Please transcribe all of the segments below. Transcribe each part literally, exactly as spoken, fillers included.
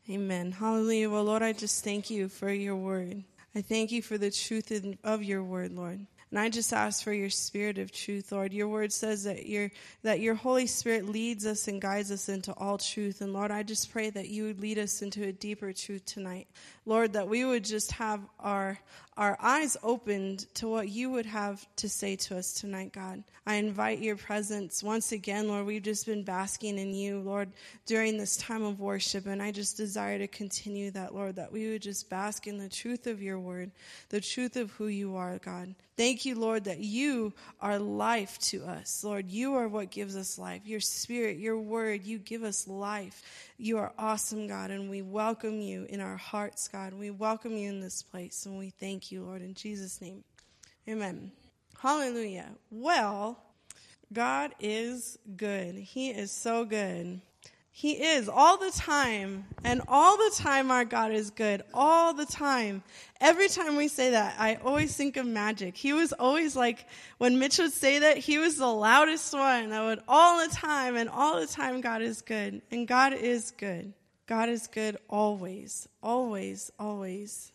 Amen. Hallelujah. Well, Lord, I just thank you for your word. I thank you for the truth of your word, Lord. And I just ask for your spirit of truth, Lord. Your word says that your that your Holy Spirit leads us and guides us into all truth. And Lord, I just pray that you would lead us into a deeper truth tonight. Lord, that we would just have our our eyes opened to what you would have to say to us tonight, God. I invite your presence once again, Lord. We've just been basking in you, Lord, during this time of worship. And I just desire to continue that, Lord, that we would just bask in the truth of your word, the truth of who you are, God. Thank you, Lord, that you are life to us. Lord, you are what gives us life. Your spirit, your word, you give us life. You are awesome, God, and we welcome you in our hearts, God. We welcome you in this place, and we thank you, Lord, in Jesus' name. Amen. Hallelujah. Well, God is good. He is so good. He is all the time, and all the time our God is good, all the time. Every time we say that, I always think of Magic. He was always like, when Mitch would say that, he was the loudest one that would all the time, and all the time God is good, and God is good. God is good always, always, always.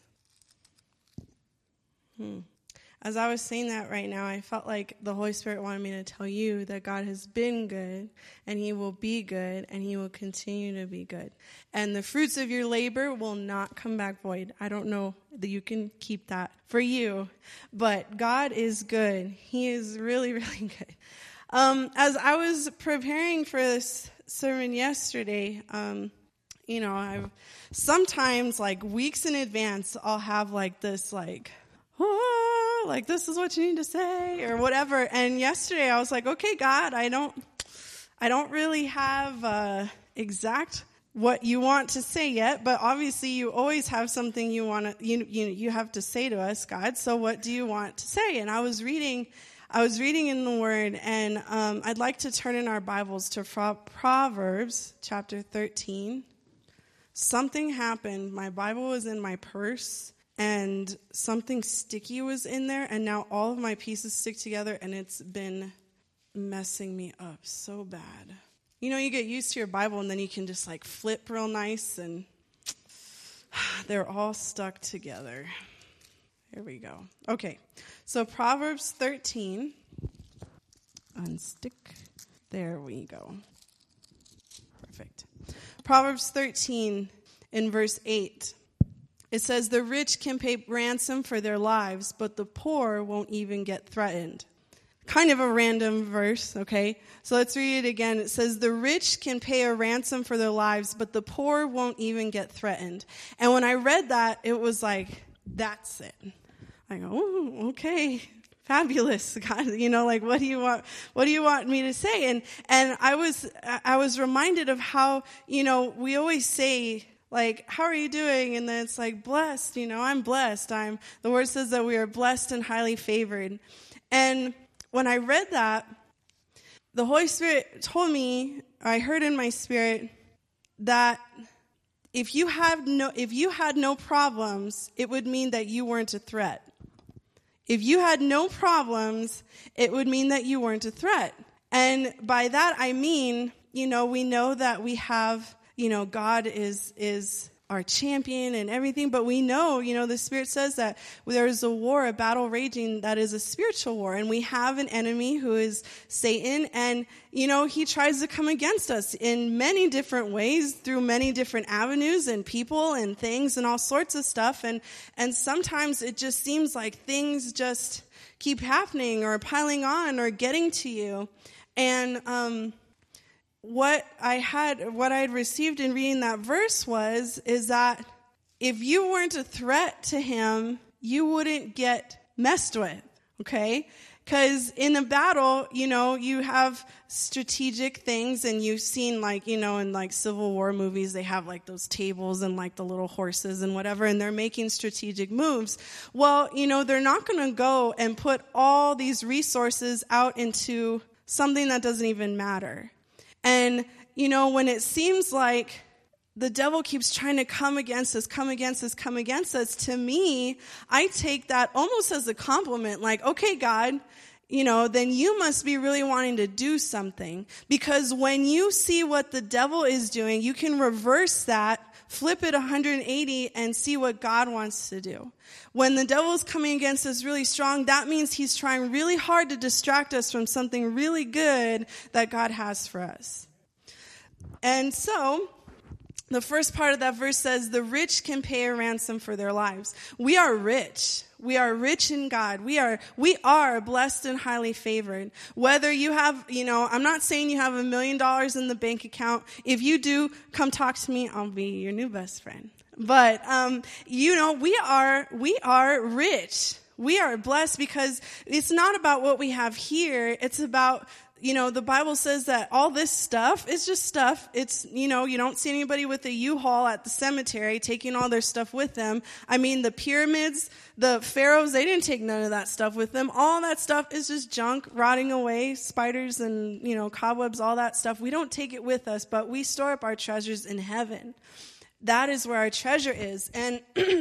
Hmm. As I was saying that right now, I felt like the Holy Spirit wanted me to tell you that God has been good, and he will be good, and he will continue to be good. And the fruits of your labor will not come back void. I don't know that you can keep that for you, but God is good. He is really, really good. Um, as I was preparing for this sermon yesterday, um, you know, I've sometimes, like, weeks in advance, I'll have, like, this, like, oh, like, this is what you need to say, or whatever. And yesterday I was like, okay, God, I don't, I don't really have uh, exact what you want to say yet, but obviously you always have something you want to, you, you, you have to say to us, God. So what do you want to say? And I was reading, I was reading in the Word, and um, I'd like to turn in our Bibles to Proverbs chapter thirteen. Something happened. My Bible was in my purse, and something sticky was in there, and now all of my pieces stick together, and it's been messing me up so bad. You know, you get used to your Bible, and then you can just, like, flip real nice, and they're all stuck together. Here we go. Okay, so Proverbs thirteen. Unstick. There we go. Perfect. Proverbs thirteen in verse eight. It says, the rich can pay ransom for their lives, but the poor won't even get threatened. Kind of a random verse, okay? So let's read it again. It says, the rich can pay a ransom for their lives, but the poor won't even get threatened. And when I read that, it was like, that's it. I go, oh, okay, fabulous, God. You know, like, what do you want? What do you want me to say? And and I was I was reminded of how, you know, we always say, like, how are you doing? And then it's like, blessed, you know, I'm blessed. I'm, the word says that we are blessed and highly favored. And when I read that, the Holy Spirit told me, I heard in my spirit, that if you have no, if you had no problems, it would mean that you weren't a threat. If you had no problems, it would mean that you weren't a threat. And by that, I mean, you know, we know that we have, you know, God is is our champion and everything, but we know, you know, the Spirit says that there is a war, a battle raging that is a spiritual war, and we have an enemy who is Satan, and, you know, he tries to come against us in many different ways, through many different avenues and people and things and all sorts of stuff, and, and sometimes it just seems like things just keep happening or piling on or getting to you, and, um, What I had, what I had received in reading that verse was, is that if you weren't a threat to him, you wouldn't get messed with, okay? Because in a battle, you know, you have strategic things, and you've seen, like, you know, in, like, Civil War movies, they have, like, those tables and, like, the little horses and whatever, and they're making strategic moves. Well, you know, they're not going to go and put all these resources out into something that doesn't even matter. And, you know, when it seems like the devil keeps trying to come against us, come against us, come against us, to me, I take that almost as a compliment. Like, okay, God, you know, then you must be really wanting to do something. Because when you see what the devil is doing, you can reverse that, flip it one hundred eighty, and see what God wants to do. When the devil's coming against us really strong, that means he's trying really hard to distract us from something really good that God has for us. And so, the first part of that verse says, the rich can pay a ransom for their lives. We are rich. We are rich in God. We are, we are blessed and highly favored. Whether you have, you know, I'm not saying you have a million dollars in the bank account. If you do, come talk to me. I'll be your new best friend. But, um, you know, we are, we are rich. We are blessed because it's not about what we have here. It's about, you know, the Bible says that all this stuff is just stuff. It's, you know, you don't see anybody with a U-Haul at the cemetery taking all their stuff with them. I mean, the pyramids, the pharaohs, they didn't take none of that stuff with them. All that stuff is just junk, rotting away, spiders and, you know, cobwebs, all that stuff. We don't take it with us, but we store up our treasures in heaven. That is where our treasure is. And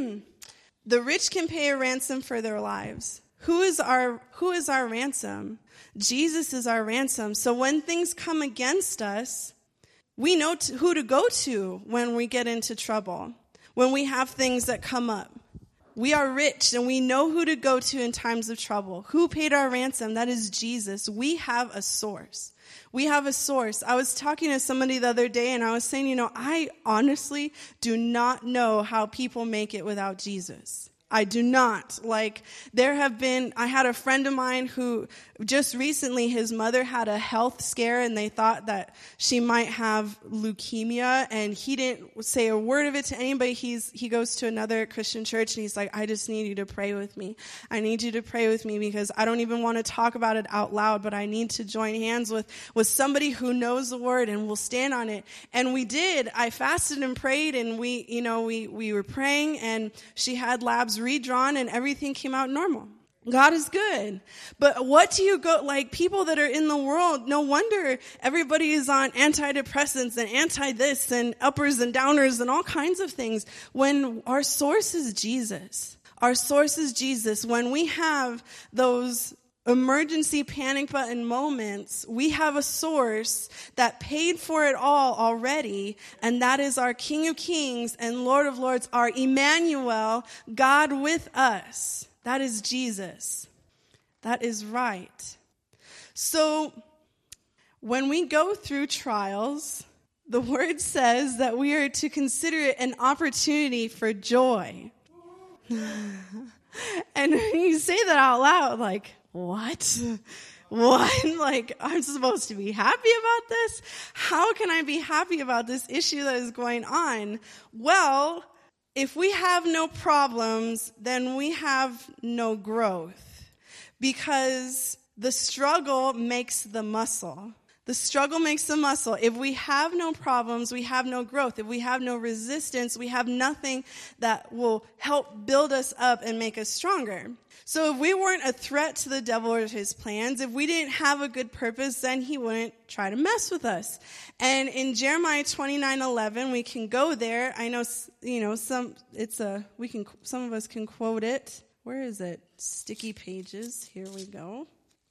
the rich can pay a ransom for their lives. Who is our, who is our ransom? Jesus is our ransom. So when things come against us, we know to, who to go to when we get into trouble, when we have things that come up. We are rich and we know who to go to in times of trouble. Who paid our ransom? That is Jesus. We have a source. We have a source. I was talking to somebody the other day and I was saying, you know, I honestly do not know how people make it without Jesus. I do not. Like, there have been, I had a friend of mine who just recently, his mother had a health scare and they thought that she might have leukemia, and he didn't say a word of it to anybody. He's, he goes to another Christian church and he's like, I just need you to pray with me. I need you to pray with me because I don't even want to talk about it out loud, but I need to join hands with, with somebody who knows the word and will stand on it. And we did. I fasted and prayed and we, you know, we, we were praying and she had labs redrawn and everything came out normal. God is good. But what do you go, like people that are in the world, no wonder everybody is on antidepressants and anti-this and uppers and downers and all kinds of things when our source is Jesus. Our source is Jesus. When we have those emergency panic button moments, we have a source that paid for it all already, and that is our King of Kings and Lord of Lords, our Emmanuel, God with us. That is Jesus. That is right. So when we go through trials, the word says that we are to consider it an opportunity for joy. And when you say that out loud, like, what? What? Like, I'm supposed to be happy about this? How can I be happy about this issue that is going on? Well, if we have no problems, then we have no growth, because the struggle makes the muscle. The struggle makes the muscle. If we have no problems, we have no growth. If we have no resistance, we have nothing that will help build us up and make us stronger. So if we weren't a threat to the devil or his plans, if we didn't have a good purpose, then he wouldn't try to mess with us. And in Jeremiah twenty-nine eleven, we can go there. I know, you know, some, it's a, we can, some of us can quote it. Where is it? Sticky pages. Here we go.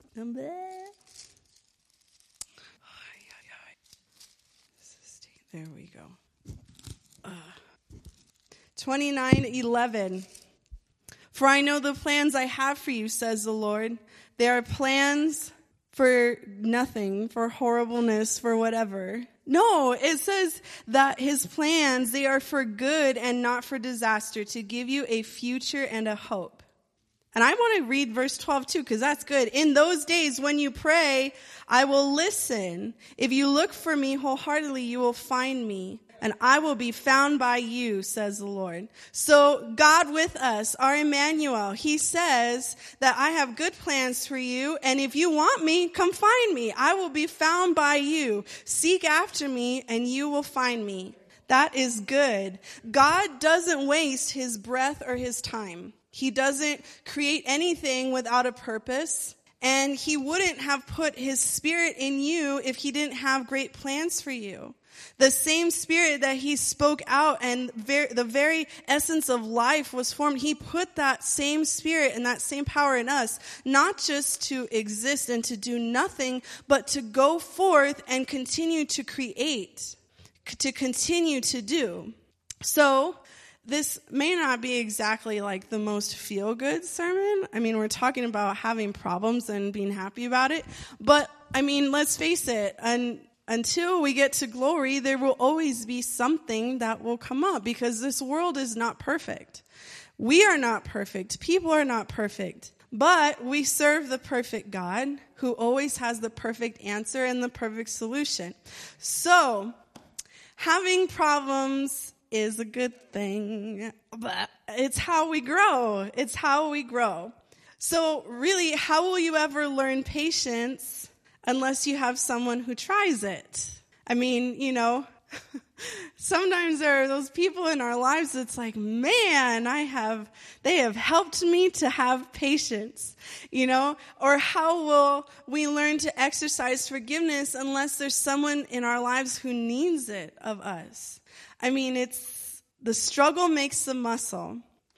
There we go. Uh, twenty-nine eleven. For I know the plans I have for you, says the Lord. They are plans for nothing, for horribleness, for whatever. No, it says that his plans, they are for good and not for disaster, to give you a future and a hope. And I want to read verse twelve too, because that's good. In those days when you pray, I will listen. If you look for me wholeheartedly, you will find me, and I will be found by you, says the Lord. So God with us, our Emmanuel, he says that I have good plans for you, and if you want me, come find me. I will be found by you. Seek after me, and you will find me. That is good. God doesn't waste his breath or his time. He doesn't create anything without a purpose, and he wouldn't have put his spirit in you if he didn't have great plans for you. The same Spirit that he spoke out and ver- the very essence of life was formed. He put that same Spirit and that same power in us, not just to exist and to do nothing, but to go forth and continue to create, to continue to do. So, this may not be exactly like the most feel-good sermon. I mean, we're talking about having problems and being happy about it. But, I mean, let's face it, and until we get to glory, there will always be something that will come up because this world is not perfect. We are not perfect. People are not perfect. But we serve the perfect God who always has the perfect answer and the perfect solution. So, having problems is a good thing, but it's how we grow. It's how we grow. So really, how will you ever learn patience unless you have someone who tries it? I mean, you know, sometimes there are those people in our lives that's like, man, I have, they have helped me to have patience, you know? Or how will we learn to exercise forgiveness unless there's someone in our lives who needs it of us? I mean, it's, the struggle makes the muscle.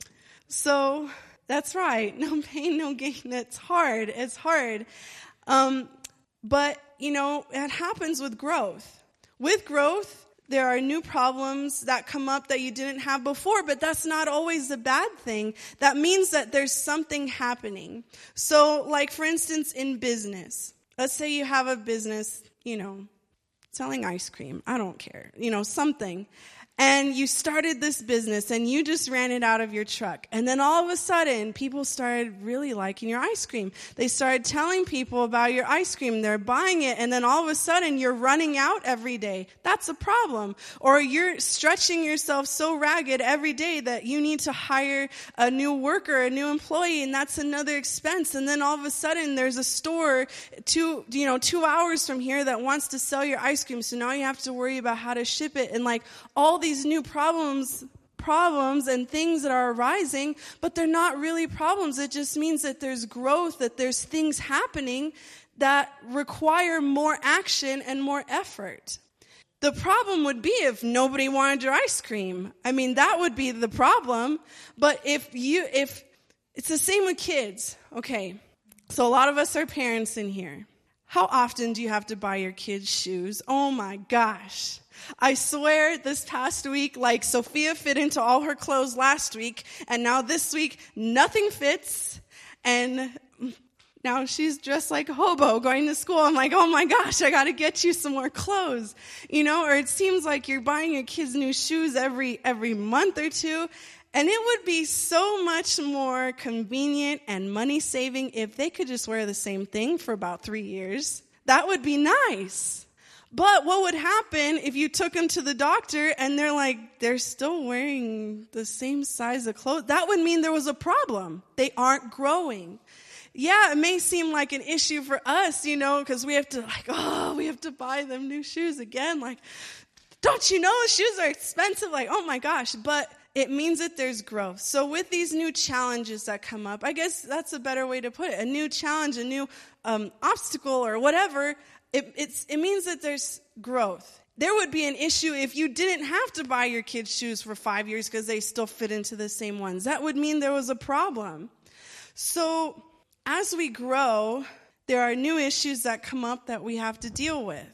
So, that's right. No pain, no gain. It's hard. It's hard. Um, but, you know, it happens with growth. With growth, there are new problems that come up that you didn't have before, but that's not always a bad thing. That means that there's something happening. So, like, for instance, in business, let's say you have a business, you know, selling ice cream. I don't care. You know, something. And you started this business and you just ran it out of your truck. And then all of a sudden, people started really liking your ice cream. They started telling people about your ice cream. They're buying it. And then all of a sudden, you're running out every day. That's a problem. Or you're stretching yourself so ragged every day that you need to hire a new worker, a new employee, and that's another expense. And then all of a sudden, there's a store two, you know, two hours from here that wants to sell your ice cream. So now you have to worry about how to ship it. And like all these new problems, problems and things that are arising, but they're not really problems. It just means that there's growth, that there's things happening that require more action and more effort. The problem would be if nobody wanted your ice cream. I mean, that would be the problem. But if you, if it's the same with kids, okay. So a lot of us are parents in here. How often do you have to buy your kids shoes? Oh my gosh. I swear this past week, like Sophia fit into all her clothes last week, and now this week, nothing fits, and now she's dressed like a hobo going to school. I'm like, oh my gosh, I got to get you some more clothes, you know, or it seems like you're buying your kids new shoes every every month or two, and it would be so much more convenient and money-saving if they could just wear the same thing for about three years. That would be nice. But what would happen if you took them to the doctor and they're like, they're still wearing the same size of clothes? That would mean there was a problem. They aren't growing. Yeah, it may seem like an issue for us, you know, because we have to like, oh, we have to buy them new shoes again. Like, don't you know shoes are expensive? Like, oh my gosh. But it means that there's growth. So with these new challenges that come up, I guess that's a better way to put it. A new challenge, a new um, obstacle or whatever, It, it's, it means that there's growth. There would be an issue if you didn't have to buy your kids shoes for five years because they still fit into the same ones. That would mean there was a problem. So as we grow, there are new issues that come up that we have to deal with.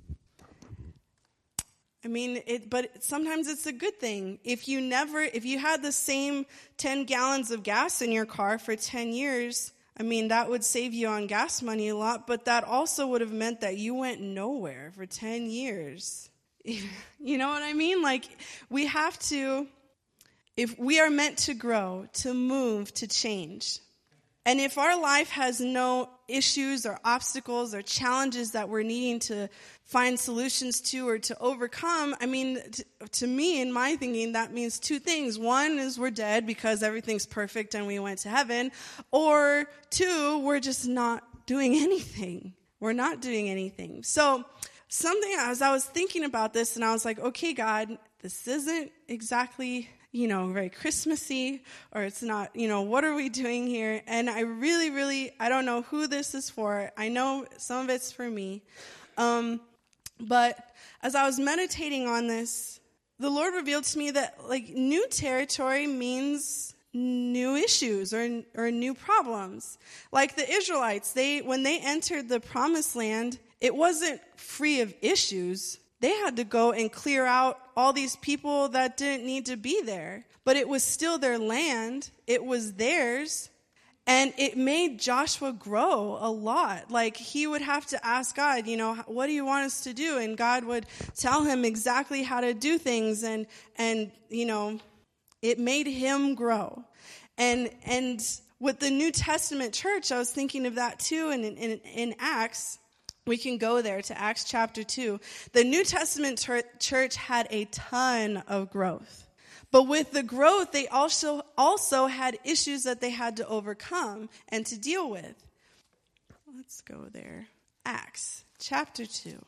I mean, it, but sometimes it's a good thing. If you never, if you had the same ten gallons of gas in your car for ten years, I mean, that would save you on gas money a lot, but that also would have meant that you went nowhere for ten years. You know what I mean? Like, we have to, if we are meant to grow, to move, to change. And if our life has no issues or obstacles or challenges that we're needing to find solutions to or to overcome, I mean, to, to me, in my thinking, that means two things. One is we're dead because everything's perfect and we went to heaven. Or two, we're just not doing anything. We're not doing anything. So something, as I was thinking about this, and I was like, okay, God, this isn't exactly, you know, very Christmassy, or it's not, you know, what are we doing here? And I really, really, I don't know who this is for. I know some of it's for me. Um, But as I was meditating on this, the Lord revealed to me that like new territory means new issues or or new problems. Like the Israelites, they when they entered the promised land, it wasn't free of issues. They had to go and clear out all these people that didn't need to be there. But it was still their land. It was theirs. And it made Joshua grow a lot. Like he would have to ask God, you know, what do you want us to do? And God would tell him exactly how to do things. And, and you know, it made him grow. And and with the New Testament church, I was thinking of that too. And in, in, in Acts, we can go there to Acts chapter two. The New Testament ter- church had a ton of growth. But with the growth, they also also had issues that they had to overcome and to deal with. Let's go there. Acts chapter two.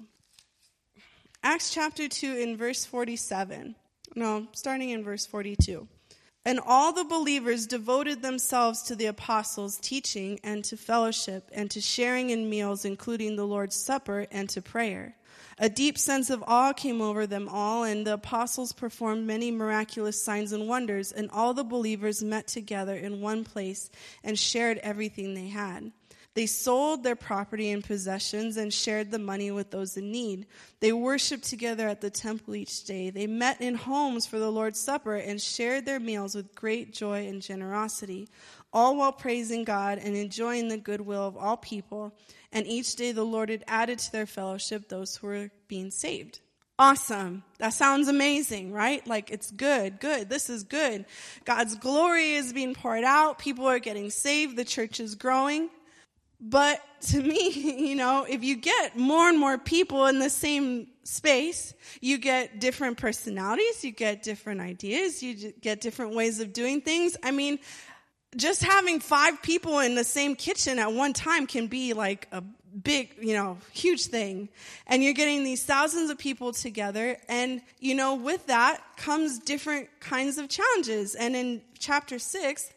Acts chapter two in verse forty-seven. No, starting in verse forty-two. And all the believers devoted themselves to the apostles' teaching and to fellowship and to sharing in meals, including the Lord's Supper, and to prayer. A deep sense of awe came over them all, and the apostles performed many miraculous signs and wonders, and all the believers met together in one place and shared everything they had. They sold their property and possessions and shared the money with those in need. They worshiped together at the temple each day. They met in homes for the Lord's Supper and shared their meals with great joy and generosity, all while praising God and enjoying the goodwill of all people. And each day the Lord had added to their fellowship those who were being saved. Awesome. That sounds amazing, right? Like it's good, good. This is good. God's glory is being poured out. People are getting saved. The church is growing. But to me, you know, if you get more and more people in the same space, you get different personalities, you get different ideas, you get different ways of doing things. I mean, just having five people in the same kitchen at one time can be like a big, you know, huge thing. And you're getting these thousands of people together. And, you know, with that comes different kinds of challenges. And in chapter six,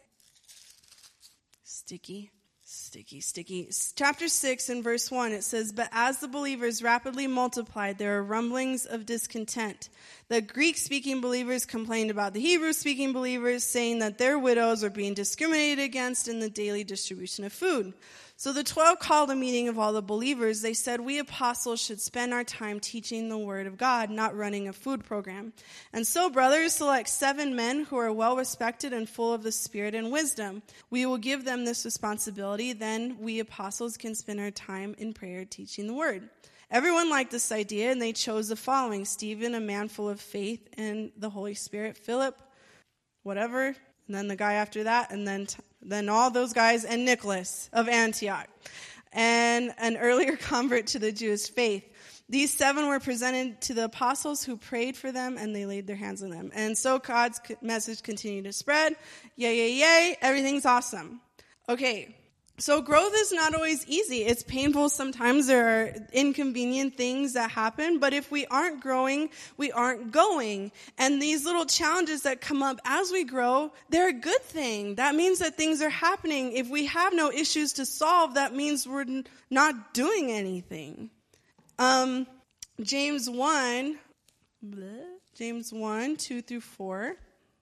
sticky. Sticky, sticky. Chapter six and verse one, it says, But as the believers rapidly multiplied, there were rumblings of discontent. The Greek-speaking believers complained about the Hebrew-speaking believers, saying that their widows were being discriminated against in the daily distribution of food. So the twelve called a meeting of all the believers. They said, we apostles should spend our time teaching the word of God, not running a food program. And so, brothers, select seven men who are well-respected and full of the Spirit and wisdom. We will give them this responsibility. Then we apostles can spend our time in prayer teaching the word. Everyone liked this idea, and they chose the following. Stephen, a man full of faith and the Holy Spirit. Philip, whatever. And then the guy after that, and then... T- Then all those guys, and Nicholas of Antioch, and an earlier convert to the Jewish faith. These seven were presented to the apostles, who prayed for them, and they laid their hands on them. And so God's message continued to spread. Yay, yay, yay. Everything's awesome. Okay, so growth is not always easy. It's painful. Sometimes there are inconvenient things that happen. But if we aren't growing, we aren't going. And these little challenges that come up as we grow, they're a good thing. That means that things are happening. If we have no issues to solve, that means we're n- not doing anything. Um, James one, bleh, James one, two through four.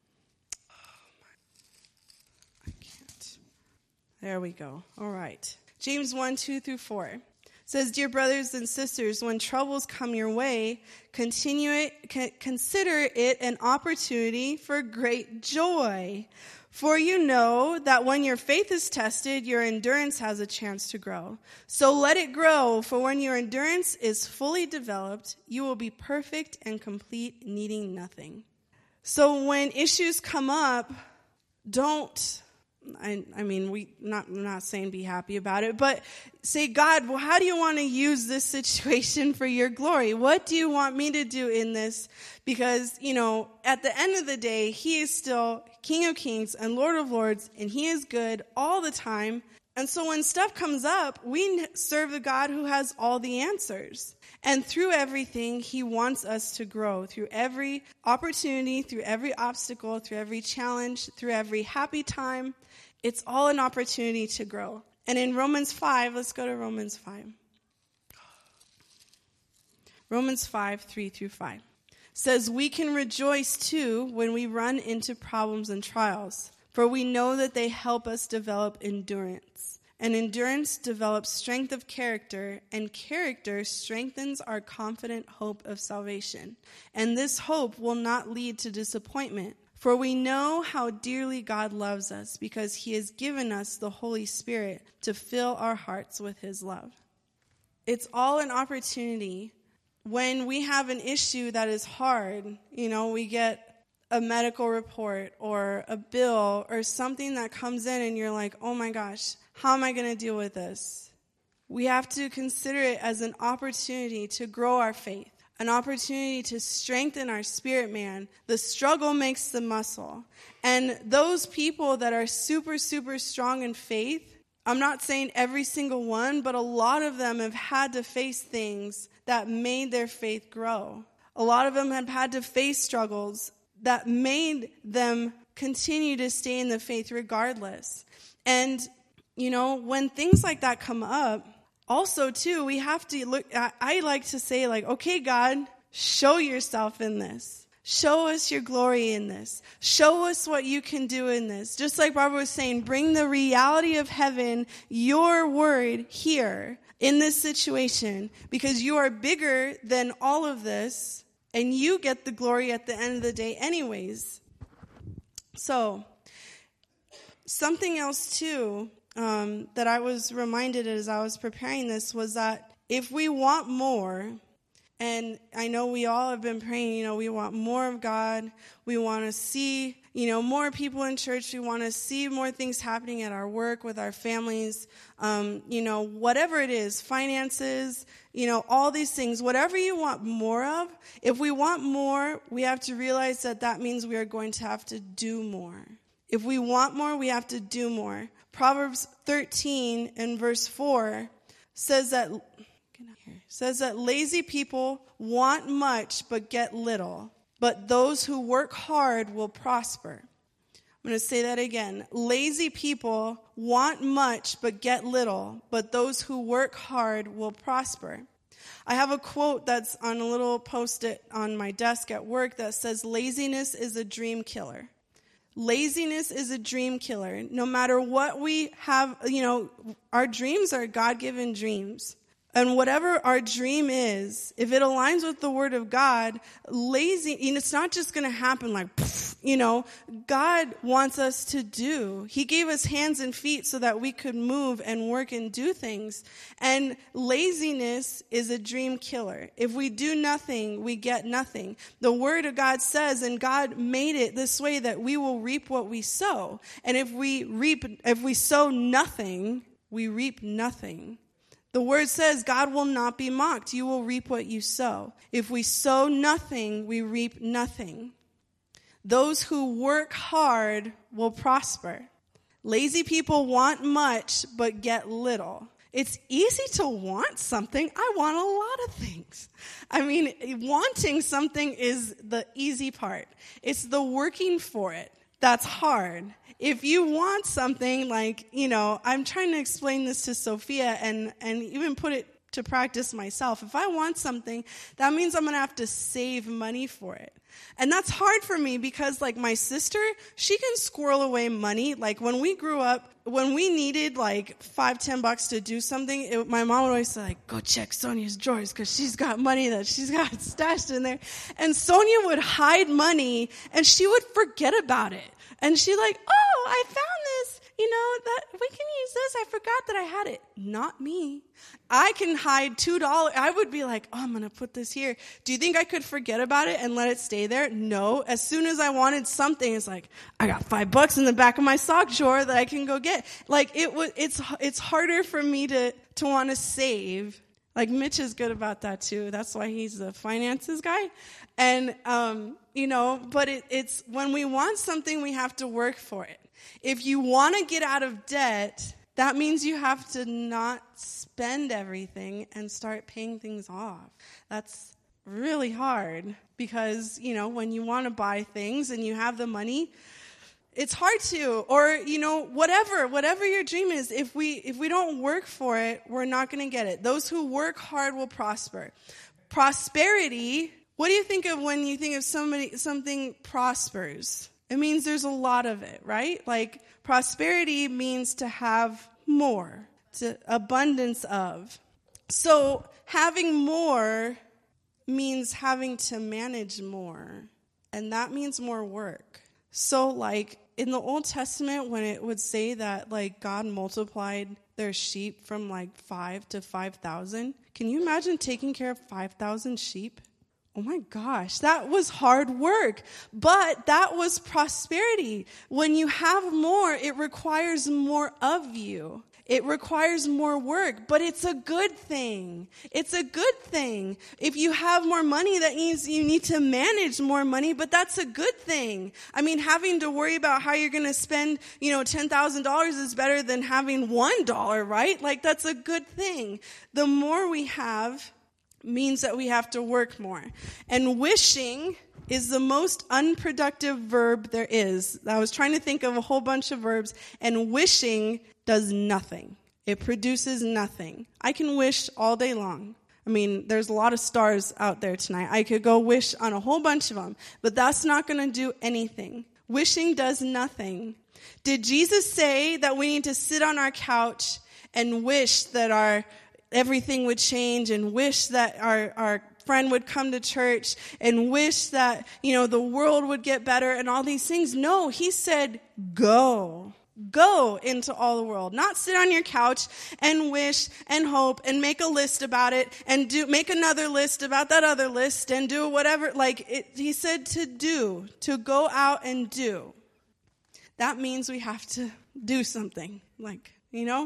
There we go. All right. James one, two through four. It says, Dear brothers and sisters, when troubles come your way, continue it, consider it an opportunity for great joy. For you know that when your faith is tested, your endurance has a chance to grow. So let it grow, for when your endurance is fully developed, you will be perfect and complete, needing nothing. So when issues come up, don't... I, I mean, we not I'm not saying be happy about it, but say, God, well, how do you want to use this situation for your glory? What do you want me to do in this? Because, you know, at the end of the day, he is still King of Kings and Lord of Lords, and he is good all the time. And so when stuff comes up, we serve the God who has all the answers. And through everything, he wants us to grow. Through every opportunity, through every obstacle, through every challenge, through every happy time, it's all an opportunity to grow. And in Romans five, let's go to Romans five. Romans five, three through five. Says, we can rejoice too when we run into problems and trials, for we know that they help us develop endurance. And endurance develops strength of character, and character strengthens our confident hope of salvation. And this hope will not lead to disappointment, for we know how dearly God loves us, because he has given us the Holy Spirit to fill our hearts with his love. It's all an opportunity. When we have an issue that is hard, you know, we get a medical report or a bill or something that comes in and you're like, oh my gosh, how am I going to deal with this? We have to consider it as an opportunity to grow our faith, an opportunity to strengthen our spirit man. The struggle makes the muscle. And those people that are super, super strong in faith, I'm not saying every single one, but a lot of them have had to face things that made their faith grow. A lot of them have had to face struggles that made them continue to stay in the faith regardless. And, you know, when things like that come up, also, too, we have to look, I, I like to say, like, okay, God, show yourself in this. Show us your glory in this. Show us what you can do in this. Just like Barbara was saying, bring the reality of heaven, your word here in this situation, because you are bigger than all of this, and you get the glory at the end of the day anyways. So, something else, too, um, that I was reminded as I was preparing this was that if we want more, and I know we all have been praying, you know, we want more of God. We want to see, you know, more people in church. We want to see more things happening at our work, with our families, um, you know, whatever it is, finances, you know, all these things, whatever you want more of. If we want more, we have to realize that that means we are going to have to do more. If we want more, we have to do more. Proverbs thirteen and verse four says that... says that lazy people want much but get little, but those who work hard will prosper. I'm going to say that again. Lazy people want much but get little, but those who work hard will prosper. I have a quote that's on a little post-it on my desk at work that says, laziness is a dream killer. Laziness is a dream killer. No matter what we have, you know, our dreams are God-given dreams. And whatever our dream is, if it aligns with the Word of God, lazy, and it's not just going to happen like, you know, God wants us to do. He gave us hands and feet so that we could move and work and do things. And laziness is a dream killer. If we do nothing, we get nothing. The Word of God says, and God made it this way, that we will reap what we sow. And if we reap, if we sow nothing, we reap nothing. The word says God will not be mocked. You will reap what you sow. If we sow nothing, we reap nothing. Those who work hard will prosper. Lazy people want much but get little. It's easy to want something. I want a lot of things. I mean, wanting something is the easy part. It's the working for it that's hard. If you want something, like, you know, I'm trying to explain this to Sophia and, and even put it to practice myself. If I want something, that means I'm going to have to save money for it. And that's hard for me because, like, my sister, she can squirrel away money. Like, when we grew up, when we needed, like, five, ten bucks to do something, it, my mom would always say, like, go check Sonia's drawers because she's got money that she's got stashed in there. And Sonia would hide money, and she would forget about it. And she's like, oh, I found this, you know, that we can use this. I forgot that I had it. Not me. I can hide two dollars. I would be like, oh, I'm going to put this here. Do you think I could forget about it and let it stay there? No. As soon as I wanted something, it's like, I got five bucks in the back of my sock drawer that I can go get. Like, it was, it's, it's harder for me to, to want to save. Like, Mitch is good about that too. That's why he's the finances guy. And, um, you know, but it, it's when we want something, we have to work for it. If you want to get out of debt, that means you have to not spend everything and start paying things off. That's really hard because, you know, when you want to buy things and you have the money, it's hard to, or, you know, whatever, whatever your dream is, if we, if we don't work for it, we're not going to get it. Those who work hard will prosper. Prosperity, what do you think of when you think of somebody something prospers? It means there's a lot of it, right? Like prosperity means to have more, to abundance of. So having more means having to manage more, and that means more work. So like in the Old Testament, when it would say that like God multiplied their sheep from like five to five thousand, can you imagine taking care of five thousand sheep? Oh my gosh, that was hard work, but that was prosperity. When you have more, it requires more of you. It requires more work, but it's a good thing. It's a good thing. If you have more money, that means you need to manage more money, but that's a good thing. I mean, having to worry about how you're going to spend, you know, ten thousand dollars is better than having one dollar, right? Like, that's a good thing. The more we have means that we have to work more. And wishing is the most unproductive verb there is. I was trying to think of a whole bunch of verbs, and wishing does nothing. It produces nothing. I can wish all day long. I mean, there's a lot of stars out there tonight. I could go wish on a whole bunch of them, but that's not going to do anything. Wishing does nothing. Did Jesus say that we need to sit on our couch and wish that our everything would change, and wish that our, our friend would come to church, and wish that, you know, the world would get better and all these things? No, he said, go. Go into all the world. Not sit on your couch and wish and hope and make a list about it and do make another list about that other list and do whatever. Like it, he said to do, to go out and do. That means we have to do something. Like, you know?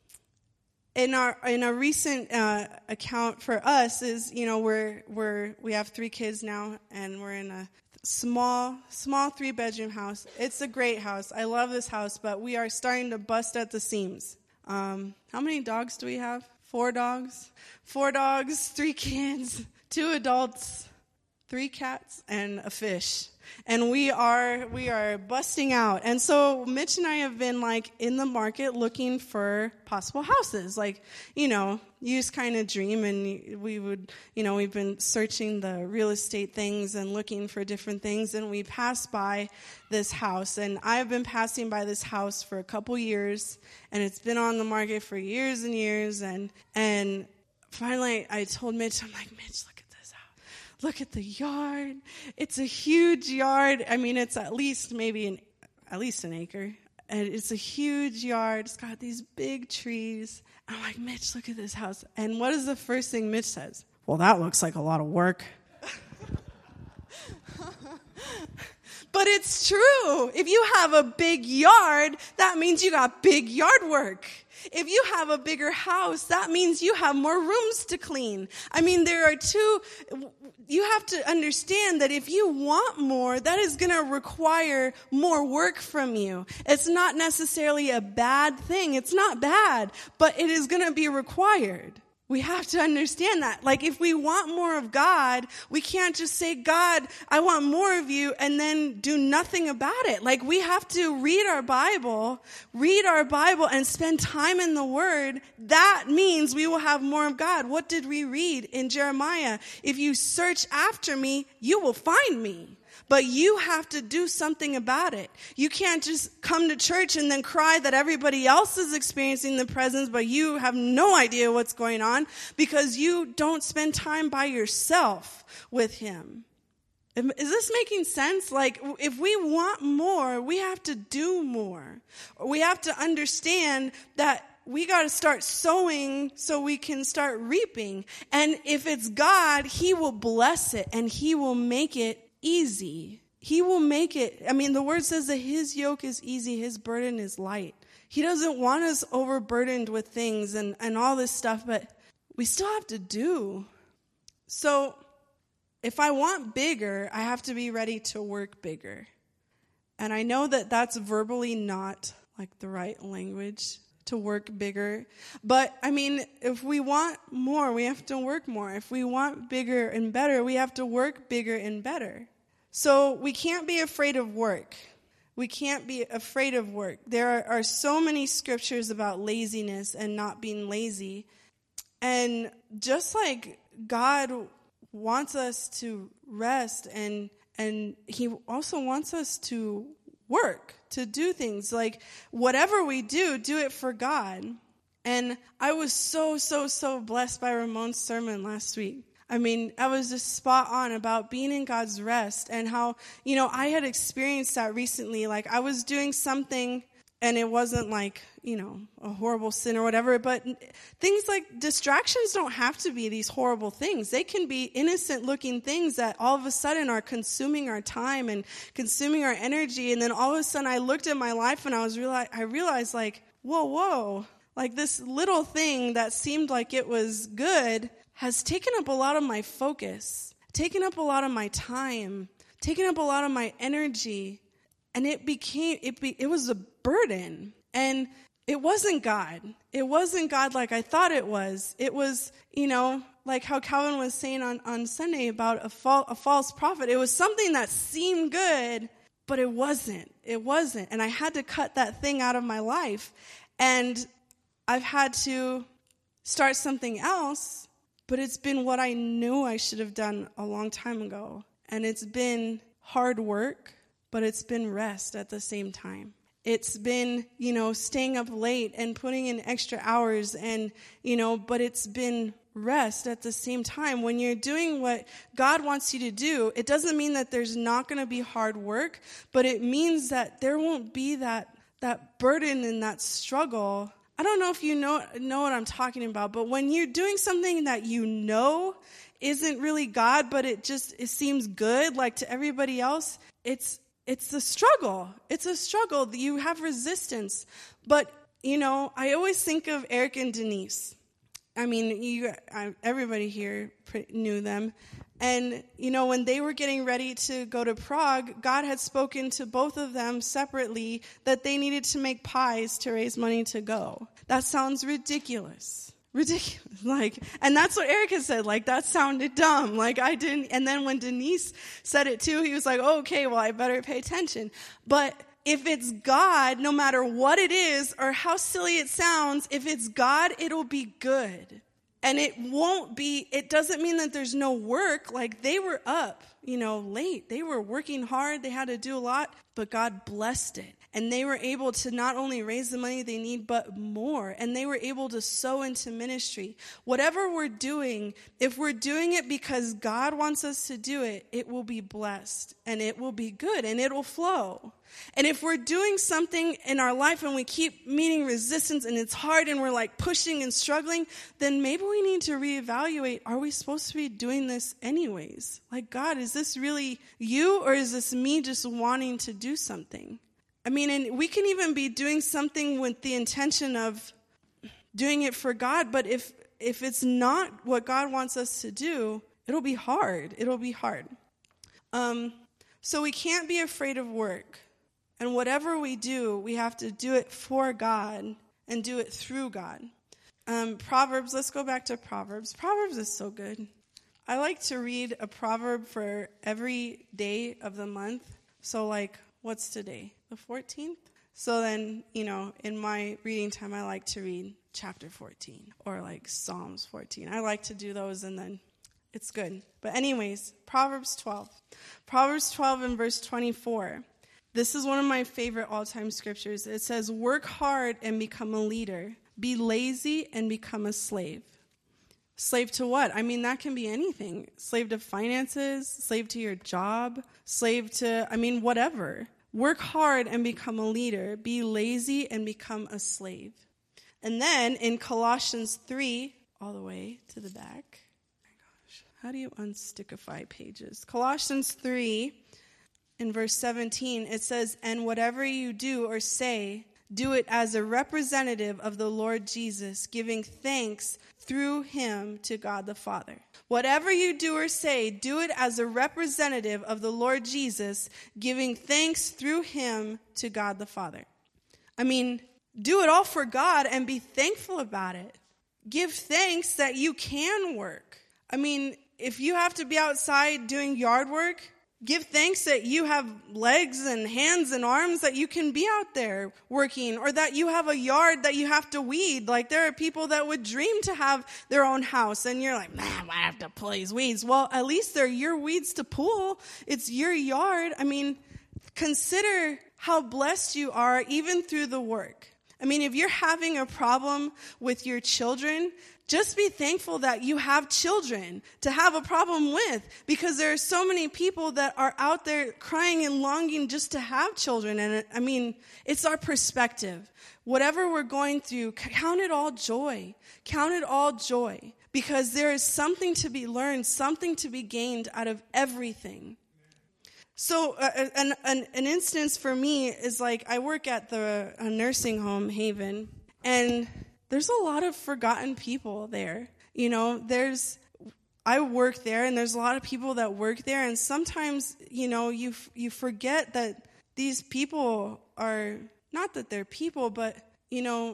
In our in a recent uh, account for us is, you know, we're we're we have three kids now, and we're in a small small three bedroom house. It's a great house. I love this house, but we are starting to bust at the seams. Um, how many dogs do we have? Four dogs. Four dogs, three kids, two adults, three cats, and a fish. And we are we are busting out. And so Mitch and I have been like in the market looking for possible houses. Like, you know, you just kind of dream, and we would, you know, we've been searching the real estate things and looking for different things, and we passed by this house. And I've been passing by this house for a couple years, and it's been on the market for years and years. And and finally I told Mitch, I'm like, Mitch, look at Look at the yard. It's a huge yard. I mean, it's at least maybe an, at least an acre. And it's a huge yard. It's got these big trees. And I'm like, Mitch, look at this house. And what is the first thing Mitch says? Well, that looks like a lot of work. But it's true. If you have a big yard, that means you got big yard work. If you have a bigger house, that means you have more rooms to clean. I mean, there are two, you have to understand that if you want more, that is going to require more work from you. It's not necessarily a bad thing. It's not bad, but it is going to be required. We have to understand that. Like, if we want more of God, we can't just say, God, I want more of you, and then do nothing about it. Like, we have to read our Bible, read our Bible, and spend time in the Word. That means we will have more of God. What did we read in Jeremiah? If you search after me, you will find me. But you have to do something about it. You can't just come to church and then cry that everybody else is experiencing the presence, but you have no idea what's going on because you don't spend time by yourself with him. Is this making sense? Like, if we want more, we have to do more. We have to understand that we got to start sowing so we can start reaping. And if it's God, he will bless it and he will make it easy. He will make it. I mean, the word says that his yoke is easy, his burden is light. He doesn't want us overburdened with things and, and all this stuff, but we still have to do. So if I want bigger, I have to be ready to work bigger. And I know that that's verbally not like the right language, to work bigger. But I mean, if we want more, we have to work more. If we want bigger and better, we have to work bigger and better. So we can't be afraid of work. We can't be afraid of work. There are, are so many scriptures about laziness and not being lazy. And just like God wants us to rest, and and he also wants us to work, to do things. Like, whatever we do, do it for God. And I was so, so, so blessed by Ramon's sermon last week. I mean, I was just spot on about being in God's rest, and how, you know, I had experienced that recently. Like, I was doing something, and it wasn't like, you know, a horrible sin or whatever, but things like distractions don't have to be these horrible things. They can be innocent looking things that all of a sudden are consuming our time and consuming our energy. And then all of a sudden I looked at my life and I was reali- I realized like, whoa, whoa, like this little thing that seemed like it was good has taken up a lot of my focus, taken up a lot of my time, taken up a lot of my energy. And it became, it be, it was a burden. And it wasn't God. It wasn't God like I thought it was. It was, you know, like how Calvin was saying on, on Sunday about a, fal- a false prophet. It was something that seemed good, but it wasn't. It wasn't. And I had to cut that thing out of my life. And I've had to start something else, but it's been what I knew I should have done a long time ago. And it's been hard work, but it's been rest at the same time. It's been, you know, staying up late and putting in extra hours, and, you know, but it's been rest at the same time. When you're doing what God wants you to do, it doesn't mean that there's not going to be hard work, but it means that there won't be that that burden and that struggle. I don't know if you know know what I'm talking about, but when you're doing something that you know isn't really God, but it just it seems good like to everybody else, it's It's a struggle. It's a struggle. You have resistance. But, you know, I always think of Eric and Denise. I mean, you, I, everybody here knew them. And, you know, when they were getting ready to go to Prague, God had spoken to both of them separately that they needed to make pies to raise money to go. That sounds ridiculous. Ridiculous. Like, and that's what Erica said. Like, that sounded dumb. Like, I didn't. And then when Denise said it too, he was like, oh, okay, well, I better pay attention. But if it's God, no matter what it is or how silly it sounds, if it's God, it'll be good. And it won't be, it doesn't mean that there's no work. Like, they were up, you know, late. They were working hard. They had to do a lot, but God blessed it. And they were able to not only raise the money they need, but more. And they were able to sow into ministry. Whatever we're doing, if we're doing it because God wants us to do it, it will be blessed. And it will be good. And it will flow. And if we're doing something in our life and we keep meeting resistance and it's hard and we're like pushing and struggling, then maybe we need to reevaluate, are we supposed to be doing this anyways? Like, God, is this really you, or is this me just wanting to do something? I mean, and we can even be doing something with the intention of doing it for God, but if if it's not what God wants us to do, it'll be hard. It'll be hard. Um, so we can't be afraid of work. And whatever we do, we have to do it for God and do it through God. Um, Proverbs, let's go back to Proverbs. Proverbs is so good. I like to read a proverb for every day of the month. So like, what's today? The fourteenth? So then, you know, in my reading time, I like to read chapter fourteen or like Psalms fourteen. I like to do those, and then it's good. But anyways, Proverbs twelve. Proverbs twelve and verse twenty-four. This is one of my favorite all-time scriptures. It says, work hard and become a leader. Be lazy and become a slave. Slave to what? I mean, that can be anything. Slave to finances, slave to your job, slave to, I mean, whatever. Work hard and become a leader. Be lazy and become a slave. And then in Colossians three, all the way to the back. Oh my gosh, how do you unstickify pages? Colossians three, in verse seventeen, it says, and whatever you do or say, do it as a representative of the Lord Jesus, giving thanks through him to God the Father. Whatever you do or say, do it as a representative of the Lord Jesus, giving thanks through him to God the Father. I mean, do it all for God and be thankful about it. Give thanks that you can work. I mean, if you have to be outside doing yard work, Give thanks that you have legs and hands and arms, that you can be out there working, or that you have a yard that you have to weed. Like, there are people that would dream to have their own house, and you're like, man, I have to pull these weeds. Well, at least they're your weeds to pull. It's your yard. I mean, consider how blessed you are even through the work. I mean, if you're having a problem with your children, just be thankful that you have children to have a problem with, because there are so many people that are out there crying and longing just to have children. And I mean, it's our perspective. Whatever we're going through, count it all joy. Count it all joy, because there is something to be learned, something to be gained out of everything. So uh, an, an an instance for me is, like, I work at the a nursing home, Haven, and there's a lot of forgotten people there. You know, there's, I work there, and there's a lot of people that work there, and sometimes, you know, you you forget that these people are, not that they're people, but, you know,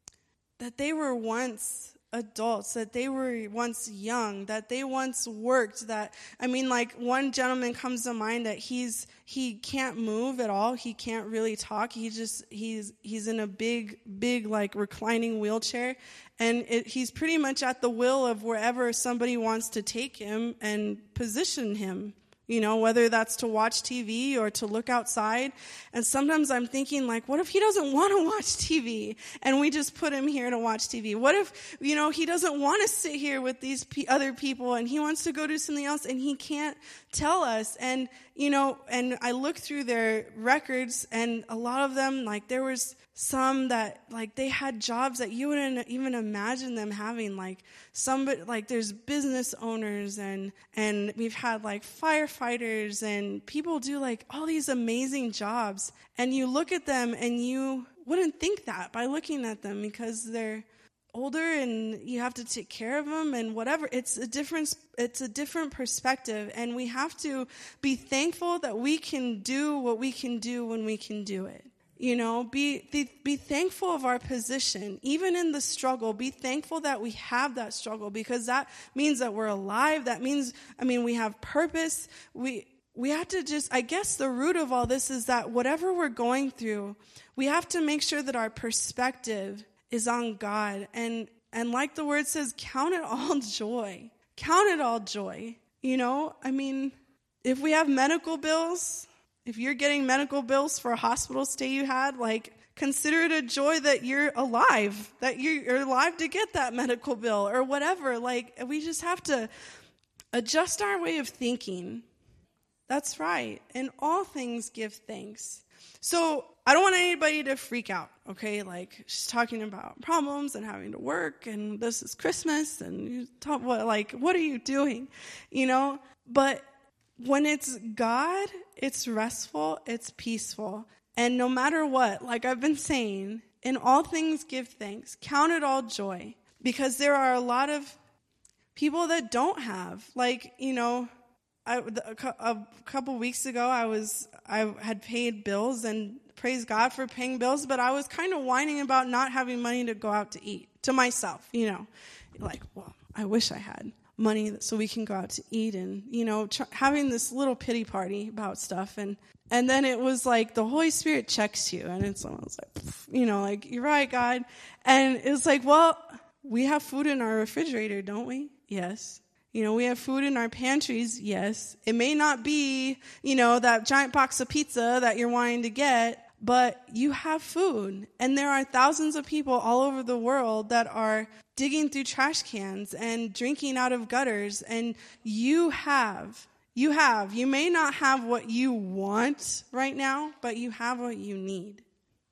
that they were once adults, that they were once young, that they once worked, that, I mean, like, one gentleman comes to mind that he's, he can't move at all. He can't really talk. He just, he's, he's in a big, big, like, reclining wheelchair. And it, he's pretty much at the will of wherever somebody wants to take him and position him. You know, whether that's to watch T V or to look outside. And sometimes I'm thinking, like, what if he doesn't want to watch T V and we just put him here to watch T V? What if, you know, he doesn't want to sit here with these p- other people and he wants to go do something else and he can't tell us? And, you know, and I looked through their records, and a lot of them, like, there was some that, like, they had jobs that you wouldn't even imagine them having. Like, somebody, like, there's business owners, and and we've had, like, firefighters, and people do, like, all these amazing jobs. And you look at them and you wouldn't think that by looking at them, because they're older and you have to take care of them and whatever. It's a different, it's a different perspective, and we have to be thankful that we can do what we can do when we can do it. You know, be, be be thankful of our position. Even in the struggle, be thankful that we have that struggle, because that means that we're alive. That means, I mean, we have purpose. We we have to just, I guess the root of all this is that whatever we're going through, we have to make sure that our perspective is on God. And, and like the word says, count it all joy. Count it all joy. You know, I mean, if we have medical bills, if you're getting medical bills for a hospital stay you had, like, consider it a joy that you're alive, that you're alive to get that medical bill or whatever. Like, we just have to adjust our way of thinking. That's right. In all things, give thanks. So I don't want anybody to freak out, okay? Like, she's talking about problems and having to work, and this is Christmas, and you talk, what, like, what are you doing? You know? But when it's God, it's restful, it's peaceful. And no matter what, like I've been saying, in all things give thanks. Count it all joy. Because there are a lot of people that don't have. Like, you know, I, a couple weeks ago, I was I had paid bills, and praise God for paying bills, but I was kind of whining about not having money to go out to eat, to myself, you know. Like, well, I wish I had money so we can go out to eat, and, you know, tr- having this little pity party about stuff. And and then it was like the Holy Spirit checks you, and it's almost like, you know, like, you're right, God. And it's like, well, we have food in our refrigerator, don't we? Yes. You know, we have food in our pantries. Yes. It may not be, you know, that giant box of pizza that you're wanting to get, but you have food. And there are thousands of people all over the world that are digging through trash cans and drinking out of gutters. And you have, you have, you may not have what you want right now, but you have what you need.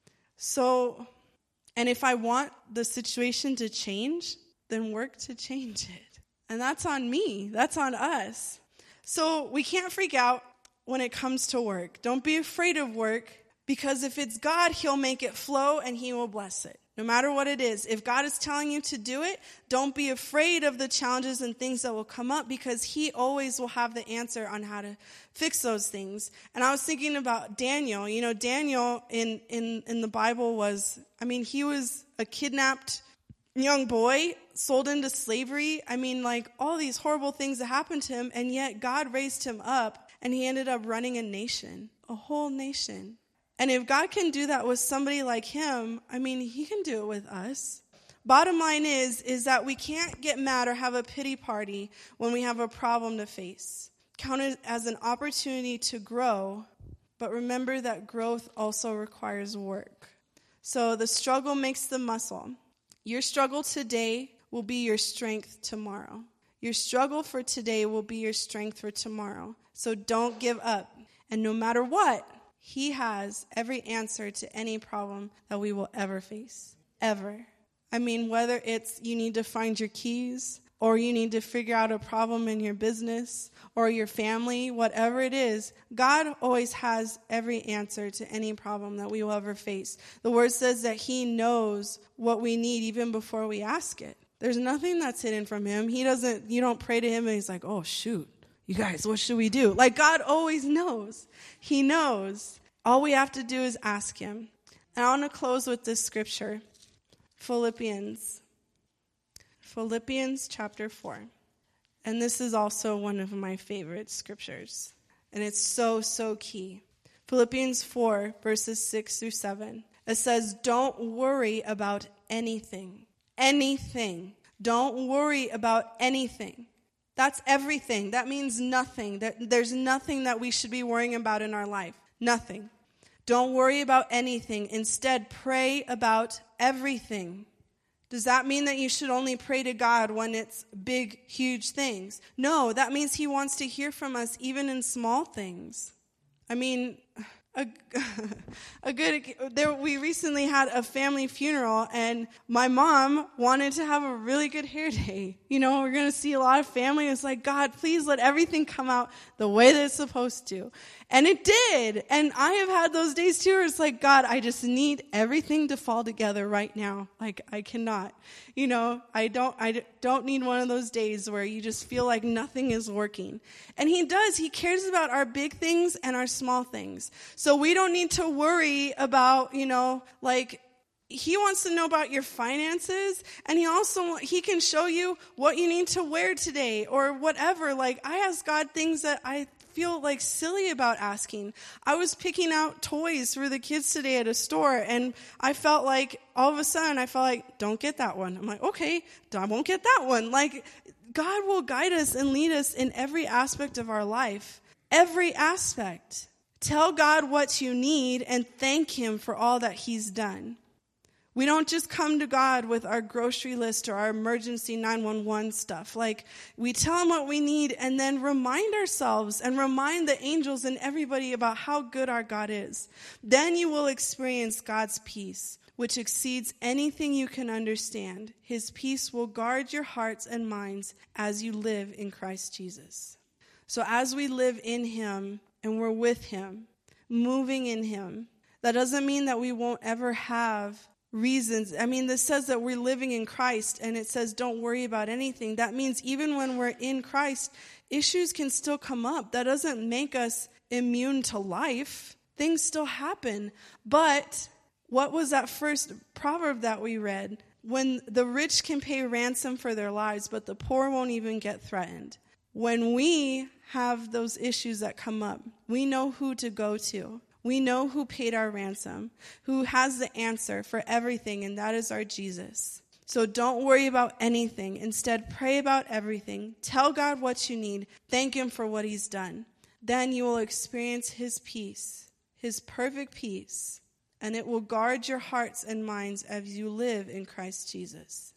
So, and if I want the situation to change, then work to change it. And that's on me. That's on us. So we can't freak out when it comes to work. Don't be afraid of work, because if it's God, he'll make it flow and he will bless it. No matter what it is. If God is telling you to do it, don't be afraid of the challenges and things that will come up, because he always will have the answer on how to fix those things. And I was thinking about Daniel. You know, Daniel in, in, in the Bible was, I mean, he was a kidnapped young boy, sold into slavery. I mean, like, all these horrible things that happened to him, and yet God raised him up. And he ended up running a nation, a whole nation. And if God can do that with somebody like him, I mean, he can do it with us. Bottom line is, is that we can't get mad or have a pity party when we have a problem to face. Count it as an opportunity to grow, but remember that growth also requires work. So the struggle makes the muscle. Your struggle today will be your strength tomorrow. Your struggle for today will be your strength for tomorrow. So don't give up. And no matter what, he has every answer to any problem that we will ever face. Ever. I mean, whether it's you need to find your keys, or you need to figure out a problem in your business, or your family, whatever it is, God always has every answer to any problem that we will ever face. The word says that he knows what we need even before we ask it. There's nothing that's hidden from him. He doesn't, you don't pray to him and he's like, oh, shoot, you guys, what should we do? Like, God always knows. He knows. All we have to do is ask him. And I want to close with this scripture. Philippians. Philippians chapter four. And this is also one of my favorite scriptures. And it's so, so key. Philippians four, verses six through seven. It says, don't worry about anything. Anything. Don't worry about anything. That's everything. That means nothing. There's nothing that we should be worrying about in our life. Nothing. Don't worry about anything. Instead, pray about everything. Does that mean that you should only pray to God when it's big, huge things? No, that means he wants to hear from us even in small things. I mean, a, a good, there, we recently had a family funeral, and my mom wanted to have a really good hair day. You know, we're going to see a lot of family. It's like, God, please let everything come out the way that it's supposed to. And it did. And I have had those days too where it's like, God, I just need everything to fall together right now. Like, I cannot. You know, I don't I don't need one of those days where you just feel like nothing is working. And he does. He cares about our big things and our small things. So we don't need to worry about, you know, like, he wants to know about your finances, and he also, he can show you what you need to wear today or whatever. Like, I ask God things that I feel like silly about asking. I was picking out toys for the kids today at a store, and I felt like all of a sudden I felt like, don't get that one. I'm like, okay, I won't get that one. Like, God will guide us and lead us in every aspect of our life. Every aspect. Tell God what you need and thank him for all that he's done. We don't just come to God with our grocery list or our emergency nine one one stuff. Like, we tell him what we need and then remind ourselves and remind the angels and everybody about how good our God is. Then you will experience God's peace, which exceeds anything you can understand. His peace will guard your hearts and minds as you live in Christ Jesus. So as we live in him and we're with him, moving in him, that doesn't mean that we won't ever have reasons. I mean, this says that we're living in Christ, and it says don't worry about anything. That means even when we're in Christ, issues can still come up. That doesn't make us immune to life. Things still happen. But what was that first proverb that we read? When the rich can pay ransom for their lives, but the poor won't even get threatened. When we have those issues that come up, we know who to go to. We know who paid our ransom, who has the answer for everything, and that is our Jesus. So don't worry about anything. Instead, pray about everything. Tell God what you need. Thank him for what he's done. Then you will experience his peace, his perfect peace, and it will guard your hearts and minds as you live in Christ Jesus.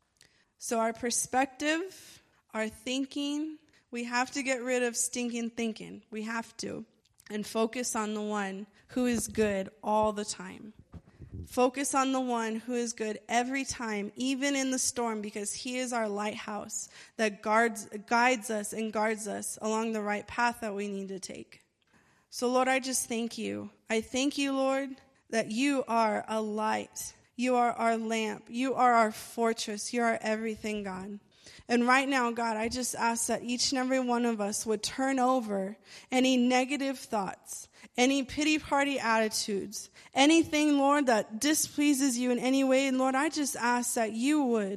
So our perspective, our thinking, we have to get rid of stinking thinking. We have to. And focus on the one who is good all the time. Focus on the one who is good every time, even in the storm, because he is our lighthouse that guards, guides us and guards us along the right path that we need to take. So, Lord, I just thank you. I thank you, Lord, that you are a light. You are our lamp. You are our fortress. You are everything, God. And right now, God, I just ask that each and every one of us would turn over any negative thoughts, any pity party attitudes, anything, Lord, that displeases you in any way. And Lord, I just ask that you would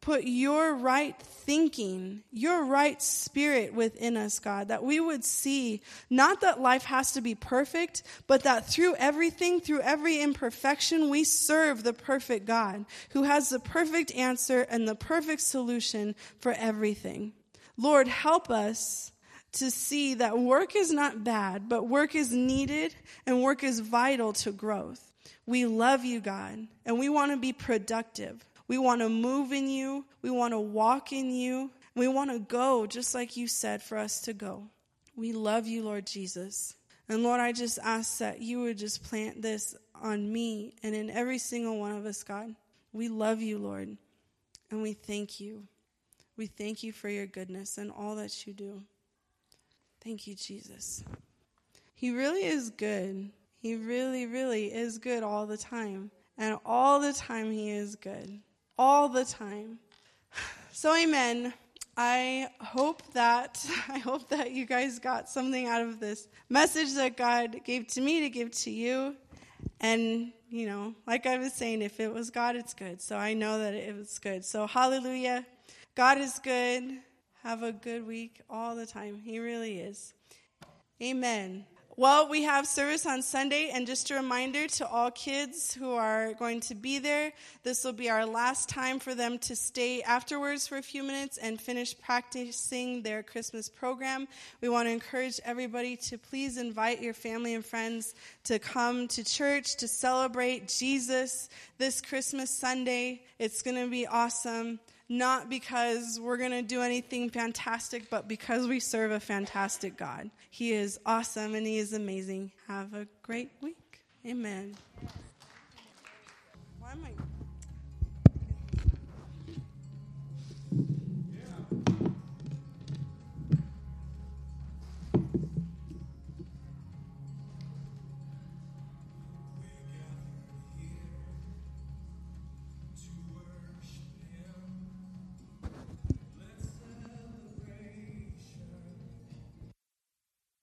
put your right thinking, your right spirit within us, God, that we would see not that life has to be perfect, but that through everything, through every imperfection, we serve the perfect God who has the perfect answer and the perfect solution for everything. Lord, help us to see that work is not bad, but work is needed and work is vital to growth. We love you, God, and we want to be productive. We want to move in you. We want to walk in you. We want to go just like you said for us to go. We love you, Lord Jesus. And Lord, I just ask that you would just plant this on me and in every single one of us, God. We love you, Lord, and we thank you. We thank you for your goodness and all that you do. Thank you, Jesus. He really is good. He really, really is good all the time. And all the time he is good. All the time. So amen. I hope that I hope that you guys got something out of this message that God gave to me to give to you. And, you know, like I was saying, if it was God, it's good. So I know that it was good. So hallelujah. God is good. Have a good week all the time. He really is. Amen. Well, we have service on Sunday, and just a reminder to all kids who are going to be there, this will be our last time for them to stay afterwards for a few minutes and finish practicing their Christmas program. We want to encourage everybody to please invite your family and friends to come to church to celebrate Jesus this Christmas Sunday. It's going to be awesome. Not because we're going to do anything fantastic, but because we serve a fantastic God. He is awesome and he is amazing. Have a great week. Amen. Why am I